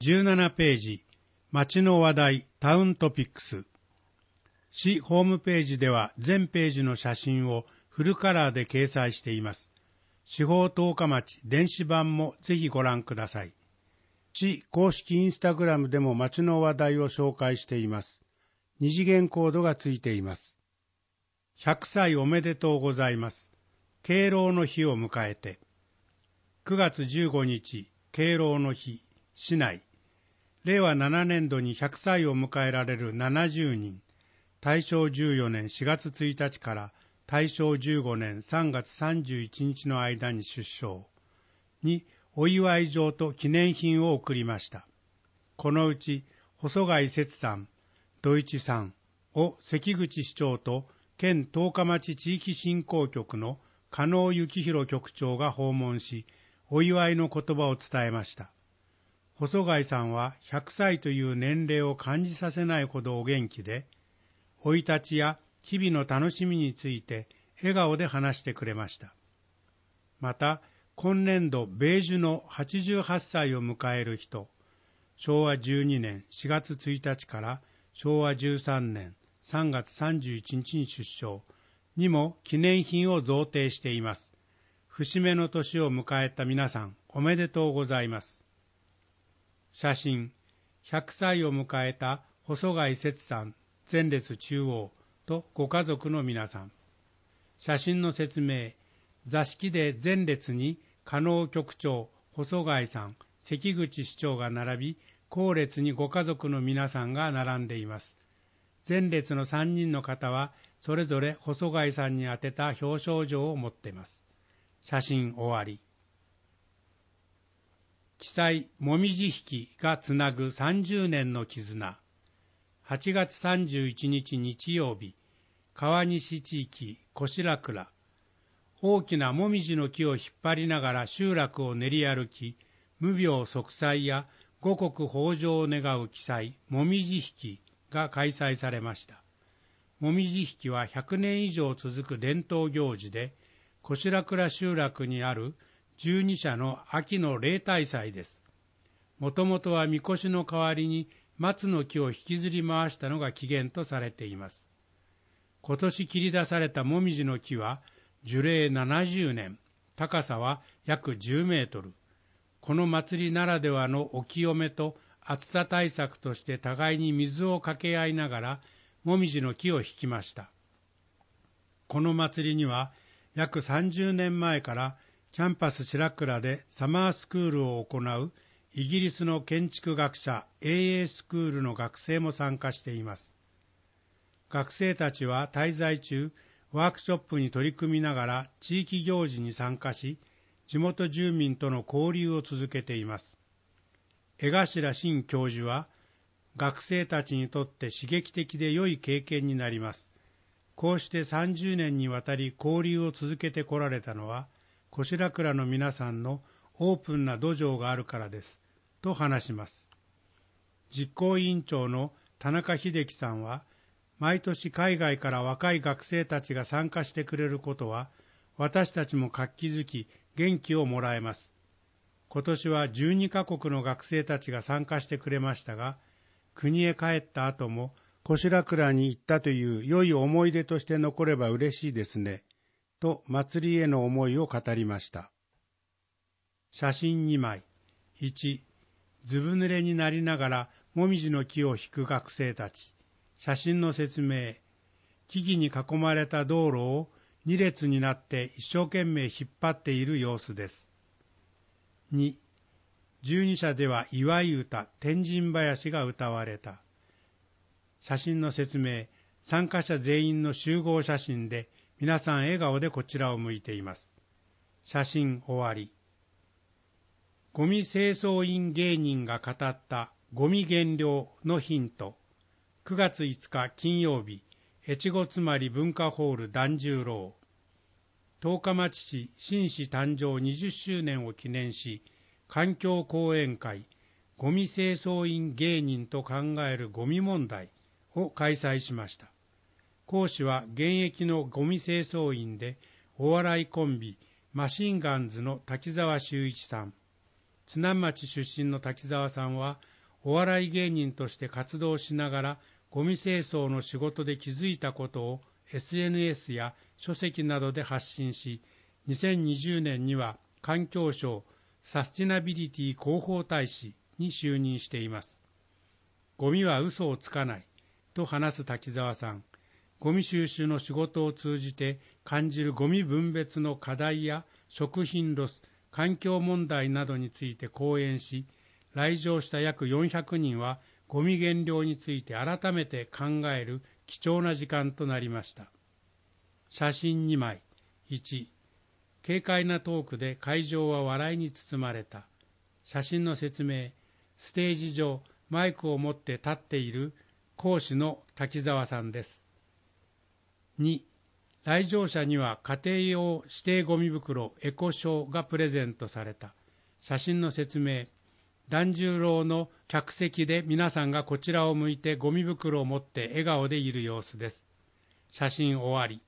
17ページ、町の話題タウントピックス。市ホームページでは全ページの写真をフルカラーで掲載しています。市法十日町電子版もぜひご覧ください。市公式インスタグラムでも町の話題を紹介しています。二次元コードがついています。100歳おめでとうございます。敬老の日を迎えて。9月15日、敬老の日、市内。令和7年度に100歳を迎えられる70人。大正14年4月1日から大正15年3月31日の間に出生にお祝い状と記念品を贈りました。このうち細貝節さん、土一さんを関口市長と県十日町地域振興局の加納幸宏局長が訪問し、お祝いの言葉を伝えました。細貝さんは100歳という年齢を感じさせないほどお元気で、生い立ちや日々の楽しみについて笑顔で話してくれました。また、今年度米寿の88歳を迎える人、昭和12年4月1日から昭和13年3月31日に出生にも記念品を贈呈しています。節目の年を迎えた皆さん、おめでとうございます。写真、100歳を迎えた細貝節さん、前列中央とご家族の皆さん。写真の説明、座敷で前列に加納局長、細貝さん、関口市長が並び、後列にご家族の皆さんが並んでいます。前列の3人の方は、それぞれ細貝さんに宛てた表彰状を持っています。写真終わり。記載、もみじ引がつなぐ30年の絆。8月31日日曜日、川西地域小白倉。大きなもみじの木を引っ張りながら集落を練り歩き、無病息災や五穀豊穣を願う記載、もみじ引が開催されました。もみじ引は100年以上続く伝統行事で、小白倉集落にある12社の秋の例大祭です。もともとはみこしの代わりに松の木を引きずり回したのが起源とされています。今年切り出されたもみじの木は樹齢70年、高さは約10メートル。この祭りならではのお清めと暑さ対策として互いに水をかけ合いながらもみじの木を引きました。この祭りには約30年前からキャンパス白倉でサマースクールを行うイギリスの建築学者 AA スクールの学生も参加しています。学生たちは滞在中、ワークショップに取り組みながら地域行事に参加し、地元住民との交流を続けています。江頭新教授は、学生たちにとって刺激的で良い経験になります。こうして30年にわたり交流を続けてこられたのは、小白倉の皆さんのオープンな土壌があるからです、と話します。実行委員長の田中秀樹さんは、毎年海外から若い学生たちが参加してくれることは、私たちも活気づき、元気をもらえます。今年は12カ国の学生たちが参加してくれましたが、国へ帰った後も小白倉に行ったという良い思い出として残れば嬉しいですね、と祭りへの思いを語りました。写真2枚。1、ずぶ濡れになりながらもみじの木を引く学生たち。写真の説明。木々に囲まれた道路を2列になって一生懸命引っ張っている様子です。2、12社では祝い歌、天神囃子が歌われた。写真の説明。参加者全員の集合写真で、皆さん笑顔でこちらを向いています。写真終わり。ゴミ清掃員芸人が語ったゴミ減量のヒント。9月5日金曜日、越後妻有文化ホール團十郎。十日町市新市誕生20周年を記念し、環境講演会、ゴミ清掃員芸人と考えるゴミ問題を開催しました。講師は現役のゴミ清掃員で、お笑いコンビ、マシンガンズの滝沢秀一さん。津南町出身の滝沢さんは、 お笑い芸人として活動しながらゴミ清掃の仕事で気づいたことを SNS や書籍などで発信し、2020年には環境省サスティナビリティ広報大使に就任しています。ゴミは嘘をつかないと話す滝沢さん。ゴミ収集の仕事を通じて感じるゴミ分別の課題や食品ロス、環境問題などについて講演し、来場した約400人はゴミ減量について改めて考える貴重な時間となりました。写真2枚。1、軽快なトークで会場は笑いに包まれた。写真の説明。ステージ上、マイクを持って立っている講師の滝沢さんです。2、来場者には家庭用指定ゴミ袋エコショーがプレゼントされた。写真の説明。團十郎の客席で皆さんがこちらを向いてゴミ袋を持って笑顔でいる様子です。写真終わり。